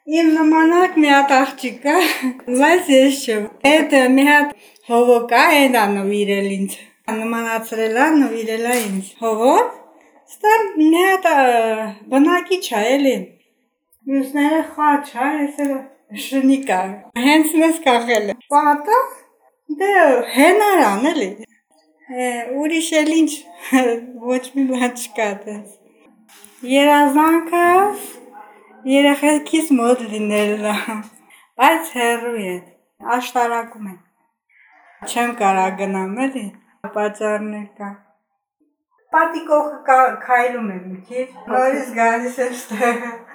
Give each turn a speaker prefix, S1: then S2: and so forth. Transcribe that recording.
S1: Իմ նմանակ մի հատ աղջիկ կա, բայց ես չեմ։ Այդ մի հատ հովո կա, այն ա նվիրել ինձ։ Նմանացրել ա, նվիրել ա ինձ։ Հովո, ստա մի հատ բնակիչ ա, էլի։ Մյուսները խաչ ա, ես էլ շնիկ ա։ Հենց մեզ կախել է։ Պատը, դե հենարան էլի։ Ուրիշ էլ ինչ, ոչ մի բան չկա դες։ Երազանքս երեխեքիս մոտ լինելն ա, բայց հեռու է, աշտարակում է։ Չեմ կարա գնամ էլի, պատճառներ կա։ Պատի կողքը քայլում եմ մի քիչ, նորից գալիս եմ ստեղ։